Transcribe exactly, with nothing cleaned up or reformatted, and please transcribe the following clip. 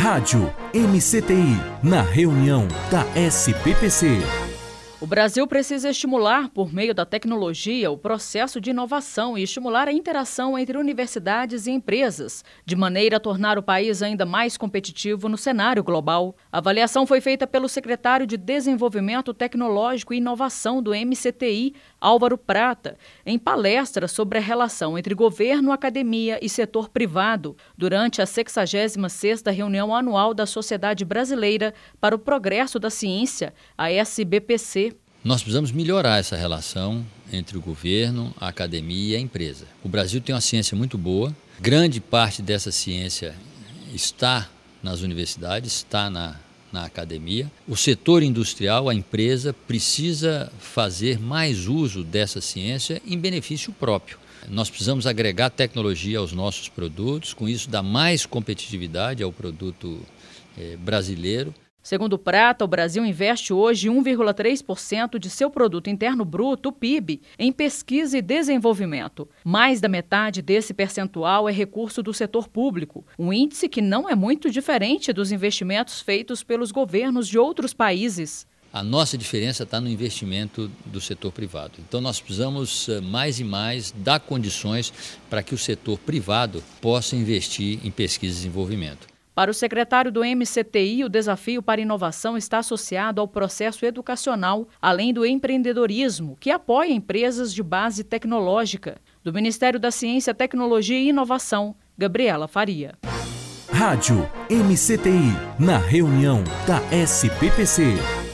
Rádio M C T I, na reunião da S B P C. O Brasil precisa estimular, por meio da tecnologia, o processo de inovação e estimular a interação entre universidades e empresas, de maneira a tornar o país ainda mais competitivo no cenário global. A avaliação foi feita pelo secretário de Desenvolvimento Tecnológico e Inovação do M C T I, Álvaro Prata, em palestra sobre a relação entre governo, academia e setor privado, durante a sexagésima sexta reunião anual da Sociedade Brasileira para o Progresso da Ciência, a S B P C. Nós precisamos melhorar essa relação entre o governo, a academia e a empresa. O Brasil tem uma ciência muito boa, grande parte dessa ciência está nas universidades, está na, na academia. O setor industrial, a empresa, precisa fazer mais uso dessa ciência em benefício próprio. Nós precisamos agregar tecnologia aos nossos produtos, com isso dar mais competitividade ao produto eh, brasileiro. Segundo Prata, o Brasil investe hoje um vírgula três por cento de seu produto interno bruto, o P I B, em pesquisa e desenvolvimento. Mais da metade desse percentual é recurso do setor público, um índice que não é muito diferente dos investimentos feitos pelos governos de outros países. A nossa diferença está no investimento do setor privado. Então nós precisamos mais e mais dar condições para que o setor privado possa investir em pesquisa e desenvolvimento. Para o secretário do M C T I, o desafio para a inovação está associado ao processo educacional, além do empreendedorismo, que apoia empresas de base tecnológica. Do Ministério da Ciência, Tecnologia e Inovação, Gabriela Faria. Rádio M C T I, na reunião da S B P C.